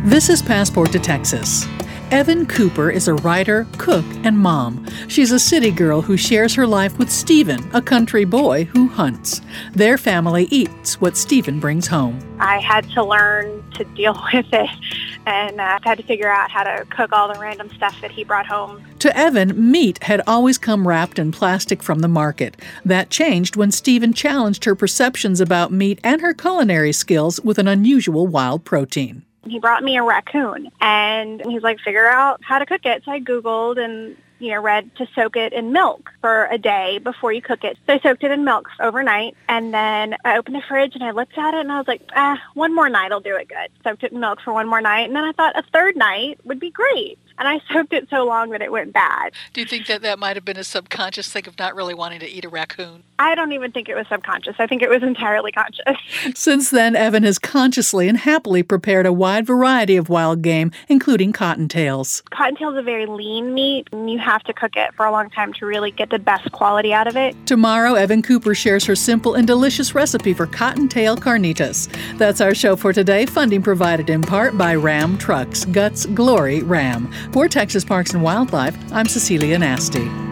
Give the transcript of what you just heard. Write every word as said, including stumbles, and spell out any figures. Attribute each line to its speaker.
Speaker 1: This is Passport to Texas. Evan Cooper is a writer, cook, and mom. She's a city girl who shares her life with Stephen, a country boy who hunts. Their family eats what Stephen brings home.
Speaker 2: I had to learn to deal with it, and I uh, had to figure out how to cook all the random stuff that he brought home.
Speaker 1: To Evan, meat had always come wrapped in plastic from the market. That changed when Stephen challenged her perceptions about meat and her culinary skills with an unusual wild protein.
Speaker 2: He brought me a raccoon, and he's like, figure out how to cook it. So I Googled and, you know, read to soak it in milk for a day before you cook it. So I soaked it in milk overnight, and then I opened the fridge and I looked at it and I was like, ah, one more night will do it good. Soaked it in milk for one more night, and then I thought a third night would be great. And I soaked it so long that it went bad.
Speaker 3: Do you think that that might have been a subconscious thing of not really wanting to eat a raccoon?
Speaker 2: I don't even think it was subconscious. I think it was entirely conscious.
Speaker 1: Since then, Evan has consciously and happily prepared a wide variety of wild game, including cottontails.
Speaker 2: Cottontail is a very lean meat, and you have to cook it for a long time to really get the best quality out of it.
Speaker 1: Tomorrow, Evan Cooper shares her simple and delicious recipe for cottontail carnitas. That's our show for today. Funding provided in part by Ram Trucks. Guts Glory Ram. For Texas Parks and Wildlife, I'm Cecilia Nasty.